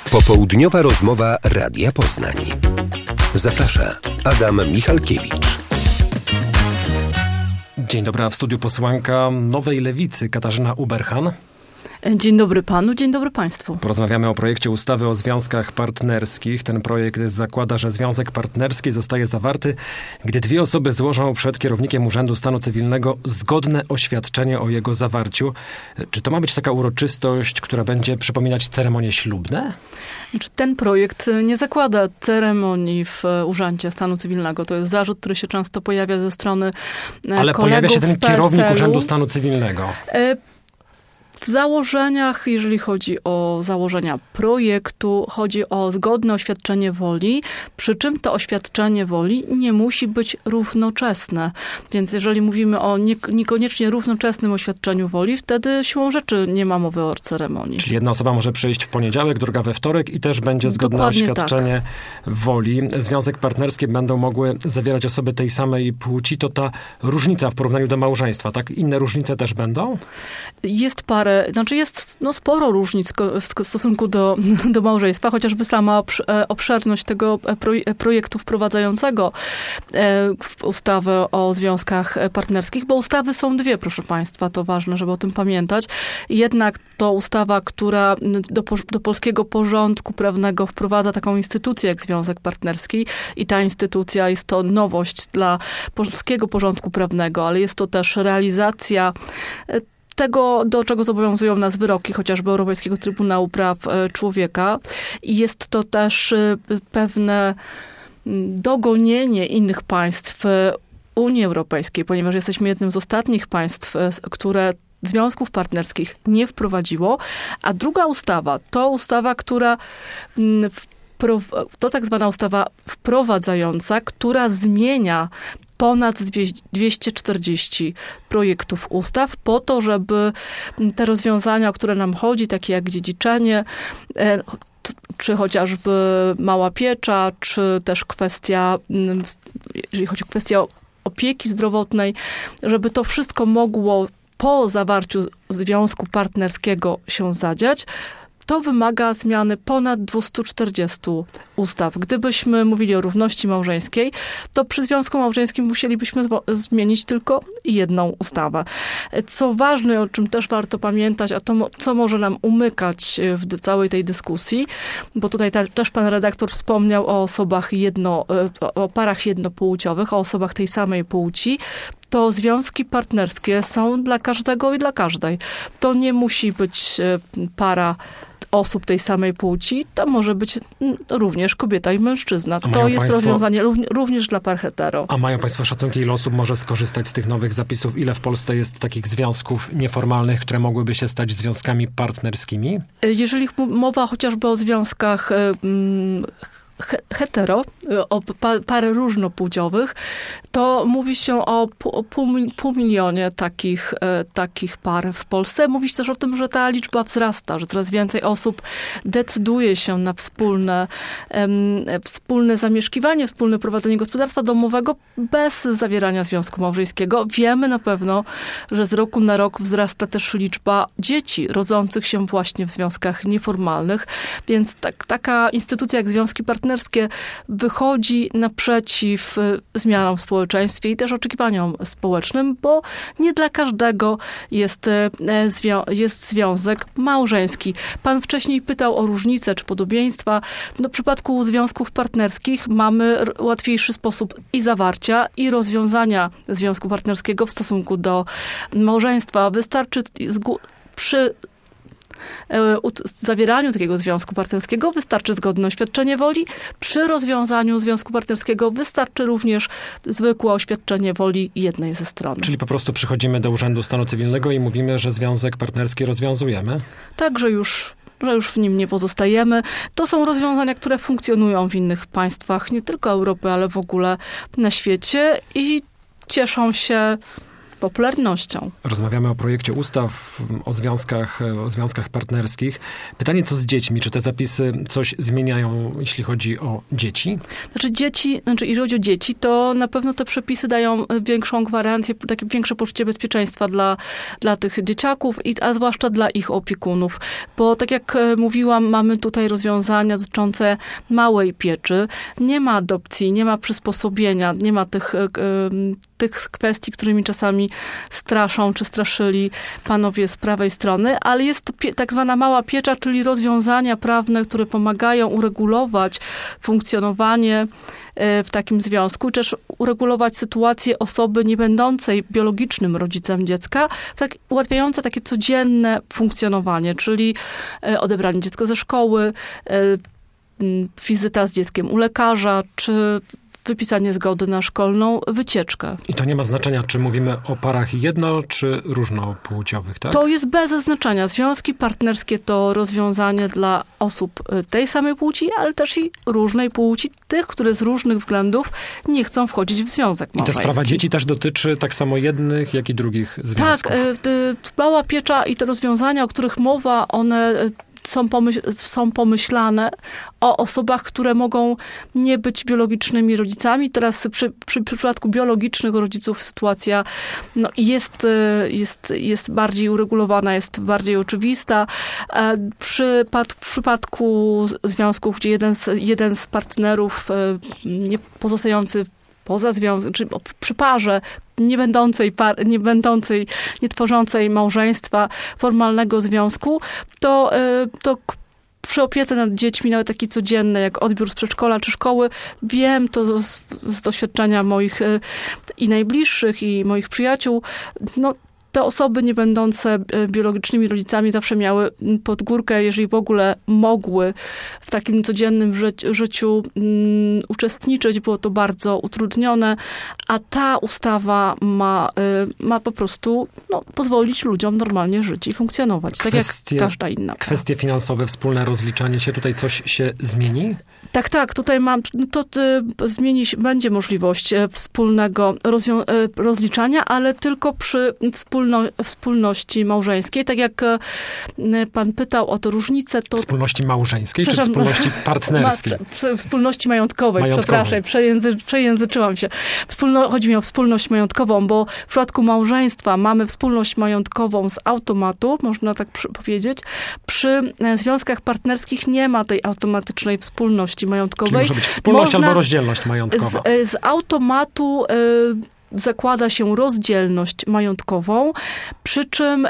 Popołudniowa rozmowa Radia Poznań. Zaprasza Adam Michalkiewicz. Dzień dobry, a w studiu posłanka Nowej Lewicy Katarzyna Uberhan. Dzień dobry panu, dzień dobry państwu. Porozmawiamy o projekcie ustawy o związkach partnerskich. Ten projekt zakłada, że związek partnerski zostaje zawarty, gdy dwie osoby złożą przed kierownikiem Urzędu Stanu Cywilnego zgodne oświadczenie o jego zawarciu. Czy to ma być taka uroczystość, która będzie przypominać ceremonie ślubne? Ten projekt nie zakłada ceremonii w Urzędzie Stanu Cywilnego. To jest zarzut, który się często pojawia ze strony Ale pojawia się ten kierownik Urzędu Stanu Cywilnego. W założeniach, jeżeli chodzi o założenia projektu, chodzi o zgodne oświadczenie woli, przy czym to oświadczenie woli nie musi być równoczesne. Więc jeżeli mówimy o niekoniecznie równoczesnym oświadczeniu woli, wtedy siłą rzeczy nie ma mowy o ceremonii. Czyli jedna osoba może przyjść w poniedziałek, druga we wtorek i też będzie zgodne Dokładnie oświadczenie woli. Związek partnerski będą mogły zawierać osoby tej samej płci. To ta różnica w porównaniu do małżeństwa, tak? Inne różnice też będą? Jest sporo różnic w stosunku do małżeństwa, chociażby sama obszerność tego projektu wprowadzającego ustawę o związkach partnerskich, bo ustawy są dwie, proszę państwa, to ważne, żeby o tym pamiętać. Jednak to ustawa, która do polskiego porządku prawnego wprowadza taką instytucję jak związek partnerski i ta instytucja jest to nowość dla polskiego porządku prawnego, ale jest to też realizacja tego, do czego zobowiązują nas wyroki, chociażby Europejskiego Trybunału Praw Człowieka. I jest to też pewne dogonienie innych państw Unii Europejskiej, ponieważ jesteśmy jednym z ostatnich państw, które związków partnerskich nie wprowadziło. A druga ustawa, to ustawa, to tak zwana ustawa wprowadzająca, która zmienia ponad 240 projektów ustaw po to, żeby te rozwiązania, o które nam chodzi, takie jak dziedziczenie, czy chociażby mała piecza, czy też jeżeli chodzi o kwestię opieki zdrowotnej, żeby to wszystko mogło po zawarciu związku partnerskiego się zadziać, to wymaga zmiany ponad 240 ustaw. Gdybyśmy mówili o równości małżeńskiej, to przy związku małżeńskim musielibyśmy zmienić tylko jedną ustawę. Co ważne, o czym też warto pamiętać, a to, co może nam umykać w całej tej dyskusji, bo tutaj też pan redaktor wspomniał o osobach o parach jednopłciowych, o osobach tej samej płci, to związki partnerskie są dla każdego i dla każdej. To nie musi być para osób tej samej płci, to może być również kobieta i mężczyzna. To jest rozwiązanie również dla par hetero. A mają państwo szacunki, ile osób może skorzystać z tych nowych zapisów? Ile w Polsce jest takich związków nieformalnych, które mogłyby się stać związkami partnerskimi? Jeżeli mowa chociażby o związkach hetero, o pary różnopłciowych, to mówi się o pół milionie takich par w Polsce. Mówi się też o tym, że ta liczba wzrasta, że coraz więcej osób decyduje się na wspólne zamieszkiwanie, wspólne prowadzenie gospodarstwa domowego bez zawierania związku małżeńskiego. Wiemy na pewno, że z roku na rok wzrasta też liczba dzieci rodzących się właśnie w związkach nieformalnych, więc taka instytucja jak związki partnerskie wychodzi naprzeciw zmianom w społeczeństwie i też oczekiwaniom społecznym, bo nie dla każdego jest związek małżeński. Pan wcześniej pytał o różnice czy podobieństwa. W przypadku związków partnerskich mamy łatwiejszy sposób i zawarcia, i rozwiązania związku partnerskiego w stosunku do małżeństwa. Wystarczy przy zawieraniu takiego związku partnerskiego wystarczy zgodne oświadczenie woli. Przy rozwiązaniu związku partnerskiego wystarczy również zwykłe oświadczenie woli jednej ze stron. Czyli po prostu przychodzimy do Urzędu Stanu Cywilnego i mówimy, że związek partnerski rozwiązujemy? Tak, że już w nim nie pozostajemy. To są rozwiązania, które funkcjonują w innych państwach, nie tylko Europy, ale w ogóle na świecie i cieszą się popularnością. Rozmawiamy o projekcie ustaw o związkach partnerskich. Pytanie, co z dziećmi? Czy te zapisy coś zmieniają, jeśli chodzi o dzieci? Jeżeli chodzi o dzieci, to na pewno te przepisy dają większą gwarancję, takie większe poczucie bezpieczeństwa dla tych dzieciaków, a zwłaszcza dla ich opiekunów. Bo tak jak mówiłam, mamy tutaj rozwiązania dotyczące małej pieczy. Nie ma adopcji, nie ma przysposobienia, nie ma tych kwestii, którymi czasami straszą, czy straszyli panowie z prawej strony, ale jest to tak zwana mała piecza, czyli rozwiązania prawne, które pomagają uregulować funkcjonowanie w takim związku, też uregulować sytuację osoby nie będącej biologicznym rodzicem dziecka, ułatwiające takie codzienne funkcjonowanie, czyli odebranie dziecka ze szkoły, wizyta z dzieckiem u lekarza, czy wypisanie zgody na szkolną wycieczkę. I to nie ma znaczenia, czy mówimy o parach czy różnopłciowych, tak? To jest bez znaczenia. Związki partnerskie to rozwiązanie dla osób tej samej płci, ale też i różnej płci, tych, które z różnych względów nie chcą wchodzić w związek małżeński. I ta sprawa dzieci też dotyczy tak samo jednych, jak i drugich związków. Tak, mała piecza i te rozwiązania, o których mowa, one są pomyślane o osobach, które mogą nie być biologicznymi rodzicami. Teraz przy przypadku biologicznych rodziców sytuacja jest bardziej uregulowana, jest bardziej oczywista. W przypadku związków, gdzie jeden z partnerów nie pozostający poza związkiem, czy przy parze nie tworzącej małżeństwa, formalnego związku, to przy opiece nad dziećmi, nawet takie codzienne, jak odbiór z przedszkola czy szkoły, wiem to z doświadczenia moich i najbliższych, i moich przyjaciół, te osoby nie będące biologicznymi rodzicami zawsze miały pod górkę, jeżeli w ogóle mogły w takim codziennym życiu uczestniczyć. Było to bardzo utrudnione, a ta ustawa ma po prostu pozwolić ludziom normalnie żyć i funkcjonować, tak jak każda inna. Kwestie finansowe, wspólne rozliczanie się, tutaj coś się zmieni? Tak, tutaj będzie możliwość wspólnego rozliczania, ale tylko przy wspólności małżeńskiej. Tak jak pan pytał o te różnice, to... Wspólności małżeńskiej czy wspólności partnerskiej? Wspólności majątkowej, przepraszam, przejęzyczyłam się. Chodzi mi o wspólność majątkową, bo w przypadku małżeństwa mamy wspólność majątkową z automatu, można tak powiedzieć. Przy związkach partnerskich nie ma tej automatycznej wspólności majątkowej. Czyli może być wspólność albo rozdzielność majątkowa. Z automatu zakłada się rozdzielność majątkową, przy czym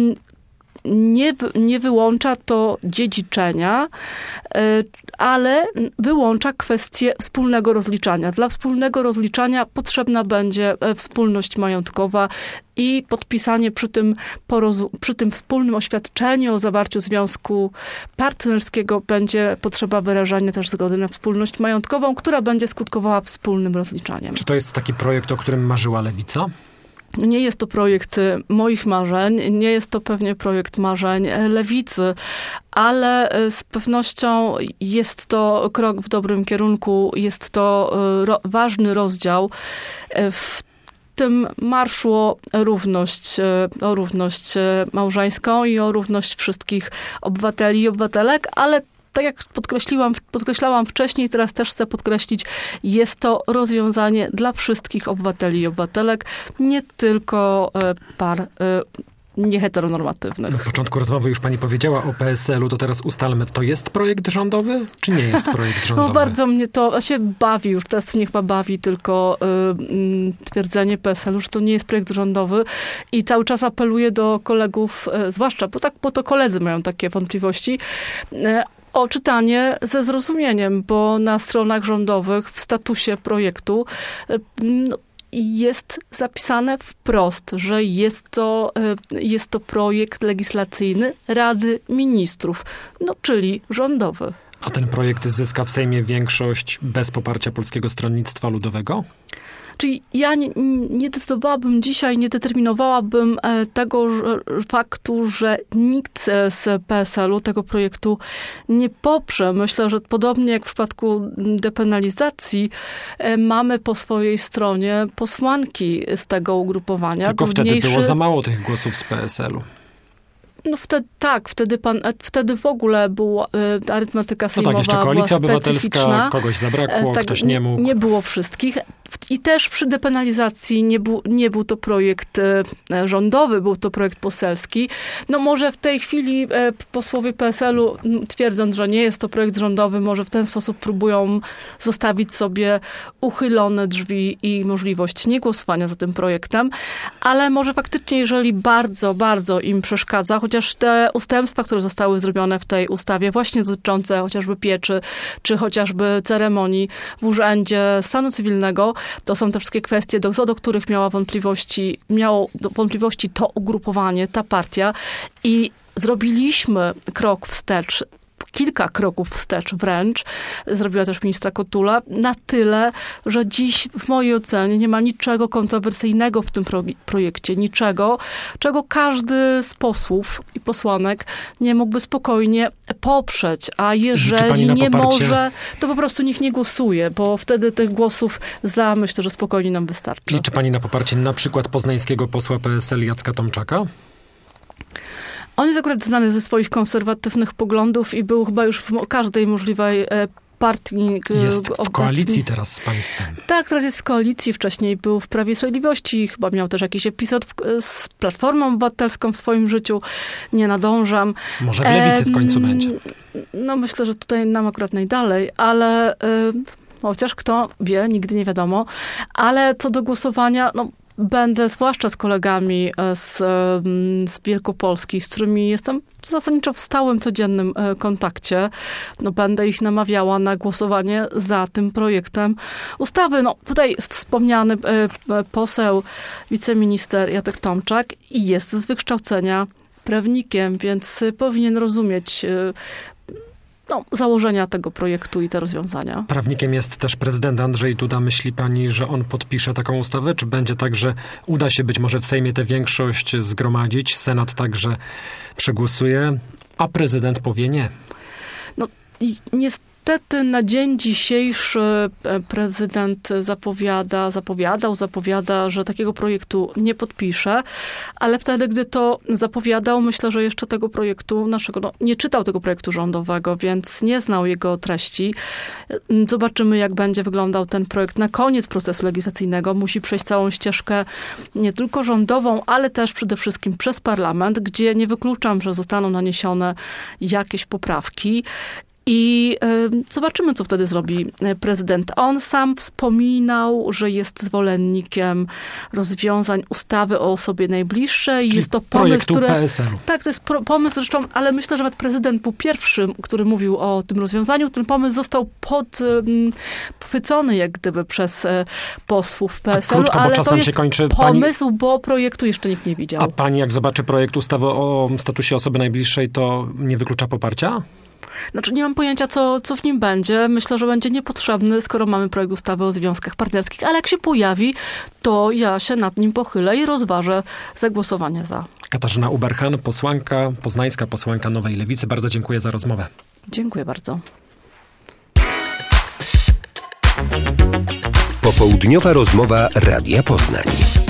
nie wyłącza to dziedziczenia, ale wyłącza kwestię wspólnego rozliczania. Dla wspólnego rozliczania potrzebna będzie wspólność majątkowa i podpisanie przy tym wspólnym oświadczeniu o zawarciu związku partnerskiego będzie potrzeba wyrażania też zgody na wspólność majątkową, która będzie skutkowała wspólnym rozliczaniem. Czy to jest taki projekt, o którym marzyła Lewica? Nie jest to projekt moich marzeń, nie jest to pewnie projekt marzeń Lewicy, ale z pewnością jest to krok w dobrym kierunku, jest to ważny rozdział. W tym marszu o równość małżeńską i o równość wszystkich obywateli i obywatelek, ale tak jak podkreślałam wcześniej, teraz też chcę podkreślić, jest to rozwiązanie dla wszystkich obywateli i obywatelek, nie tylko par nieheteronormatywnych. Na początku rozmowy już pani powiedziała o PSL-u, to teraz ustalmy, to jest projekt rządowy, czy nie jest projekt rządowy? Bardzo mnie to się bawi już, teraz mnie chyba bawi tylko twierdzenie PSL-u, że to nie jest projekt rządowy i cały czas apeluję do kolegów, zwłaszcza, bo to koledzy mają takie wątpliwości, o czytanie ze zrozumieniem, bo na stronach rządowych w statusie projektu jest zapisane wprost, że jest to projekt legislacyjny Rady Ministrów, czyli rządowy. A ten projekt zyska w Sejmie większość bez poparcia Polskiego Stronnictwa Ludowego? Czyli ja nie decydowałabym dzisiaj, nie determinowałabym tego faktu, że nikt z PSL-u tego projektu nie poprze. Myślę, że podobnie jak w przypadku depenalizacji, mamy po swojej stronie posłanki z tego ugrupowania. Tylko wtedy było za mało tych głosów z PSL-u. No wtedy w ogóle była arytmetyka sejmowa. No tak, jeszcze Koalicja Obywatelska, kogoś zabrakło, ktoś nie mógł. Nie było wszystkich. I też przy depenalizacji nie był to projekt rządowy, był to projekt poselski. No może w tej chwili posłowie PSL-u, twierdząc, że nie jest to projekt rządowy, może w ten sposób próbują zostawić sobie uchylone drzwi i możliwość niegłosowania za tym projektem, ale może faktycznie, jeżeli bardzo, bardzo im przeszkadza, chociaż te ustępstwa, które zostały zrobione w tej ustawie, właśnie dotyczące chociażby pieczy, czy chociażby ceremonii w Urzędzie Stanu Cywilnego, to są te wszystkie kwestie, co do których miało wątpliwości to ugrupowanie, ta partia i zrobiliśmy krok wstecz, kilka kroków wstecz wręcz, zrobiła też ministra Kotula, na tyle, że dziś w mojej ocenie nie ma niczego kontrowersyjnego w tym projekcie, niczego, czego każdy z posłów i posłanek nie mógłby spokojnie poprzeć, a jeżeli nie może, to po prostu niech nie głosuje, bo wtedy tych głosów za, myślę, że spokojnie nam wystarczy. Liczy pani na poparcie na przykład poznańskiego posła PSL Jacka Tomczaka? On jest akurat znany ze swoich konserwatywnych poglądów i był chyba już w każdej możliwej partii. Jest w koalicji teraz z państwem. Tak, teraz jest w koalicji. Wcześniej był w Prawie i Sprawiedliwości. Chyba miał też jakiś epizod z Platformą Obywatelską w swoim życiu. Nie nadążam. Może w Lewicy w końcu będzie. No myślę, że tutaj nam akurat najdalej, ale chociaż kto wie, nigdy nie wiadomo. Ale co do głosowania, no będę zwłaszcza z kolegami z Wielkopolski, z którymi jestem zasadniczo w stałym, codziennym kontakcie. No, będę ich namawiała na głosowanie za tym projektem ustawy. No, tutaj wspomniany poseł, wiceminister Jacek Tomczak i jest z wykształcenia prawnikiem, więc powinien rozumieć założenia tego projektu i te rozwiązania. Prawnikiem jest też prezydent Andrzej Duda. Myśli pani, że on podpisze taką ustawę? Czy będzie tak, że uda się być może w Sejmie tę większość zgromadzić, Senat także przegłosuje, a prezydent powie nie? No niestety na dzień dzisiejszy prezydent zapowiada, że takiego projektu nie podpisze, ale wtedy, gdy to zapowiadał, myślę, że jeszcze tego projektu nie czytał tego projektu rządowego, więc nie znał jego treści. Zobaczymy, jak będzie wyglądał ten projekt na koniec procesu legislacyjnego. Musi przejść całą ścieżkę nie tylko rządową, ale też przede wszystkim przez parlament, gdzie nie wykluczam, że zostaną naniesione jakieś poprawki. I zobaczymy, co wtedy zrobi prezydent. On sam wspominał, że jest zwolennikiem rozwiązań ustawy o osobie najbliższej. Czyli jest to pomysł, PSL-u. Tak, to jest pomysł zresztą, ale myślę, że nawet prezydent był pierwszym, który mówił o tym rozwiązaniu. Ten pomysł został podchwycony jak gdyby przez posłów PSL-u, krótko, ale czas to nam jest się kończy. pomysł, bo projektu jeszcze nikt nie widział. A pani, jak zobaczy projekt ustawy o statusie osoby najbliższej, to nie wyklucza poparcia? Znaczy nie mam pojęcia, co w nim będzie. Myślę, że będzie niepotrzebny, skoro mamy projekt ustawy o związkach partnerskich, ale jak się pojawi, to ja się nad nim pochylę i rozważę zagłosowanie za. Katarzyna Uberhan, poznańska posłanka Nowej Lewicy. Bardzo dziękuję za rozmowę. Dziękuję bardzo. Popołudniowa rozmowa Radia Poznań.